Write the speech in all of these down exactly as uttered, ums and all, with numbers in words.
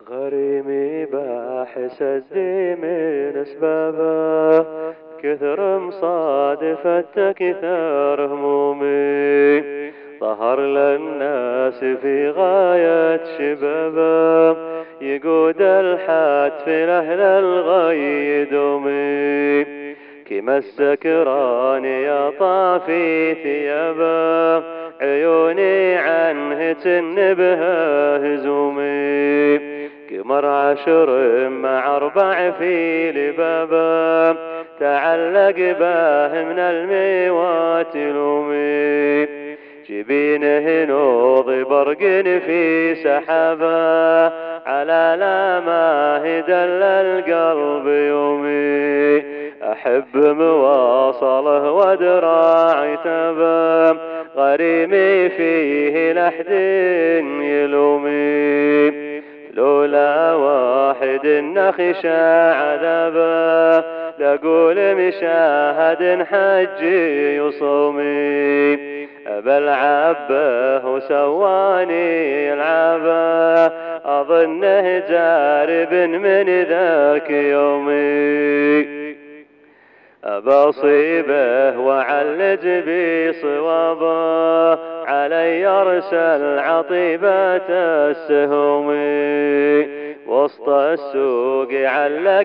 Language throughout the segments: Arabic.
غريمي باحس الدي من اسبابه، كثر مصادفته كثر همومي، ظهر للناس في غاية شبابه، يقود الحتف لأهل الغي دومي، كما السكران يا طافي ثيابه، عيوني عنه تنبها هزومي، قمر عشر مع أربع في لبابه، تعلق به من الميوات لومي، جبينه نوض برق في سحابه، على لا ما دل القلب يومي، أحب مواصله ودراعي تبه، غريمي فيه لحد يلومي، لولا واحد نخشى عذابه، لقول مشاهد حجي يصومي، أبا العبه وسواني العبه، أظنه جارب من ذاك يومي، أبا صيبه وعلج بصوابه، علي أرسل عطيبة السهومي، وسط السوق علق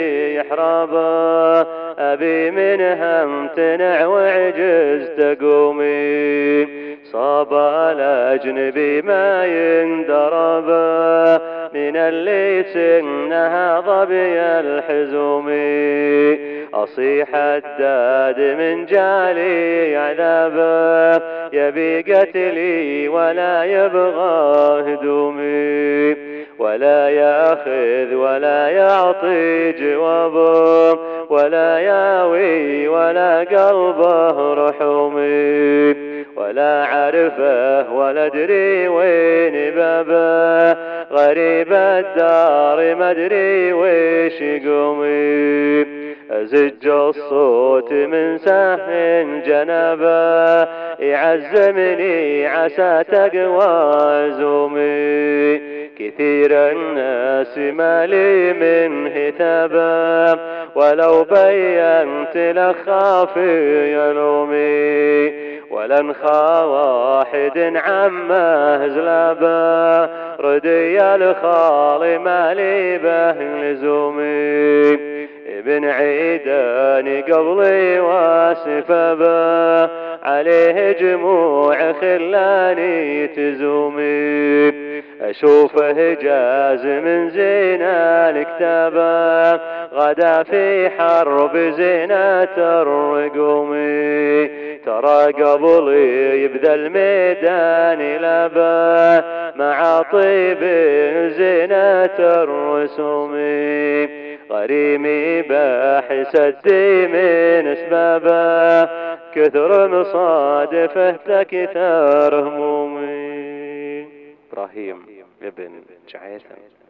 بيحرابه، أبي منها امتنع وعجز تقومي، صاب الأجنبي ما يندربه، من اللي سنها ظبي الحزومي، أصيح الداد من جالي عذابه، يبي قتلي ولا يبغى هدومي، ولا ياخذ ولا يعطي جوابه، ولا ياوي ولا قلبه رحومي، ولا عرفه ولا ادري وين بابه، غريب الدار ما ادري ويش قومي، أزج الصوت من سهل جنابه، يعزمني عسى تقوى زومي، كثير الناس مالي من هتابه، ولو بينت لخافي يلومي، ولنخا واحد عمه زلابه، ردي الخال مالي به لزومي، ابن عيداني قبلي واسفبه، عليه جموع خلاني تزومي، أشوفه جاز من زين الكتابة، غدا في حرب زينة الرقومي، ترى قبلي يبذل ميدان لبه، مع طيب زينة الرسومي، غريمي باحس الدي من اسبابه، كثر مصادفه تكثر همومي. إبراهيم ابن جعيثم.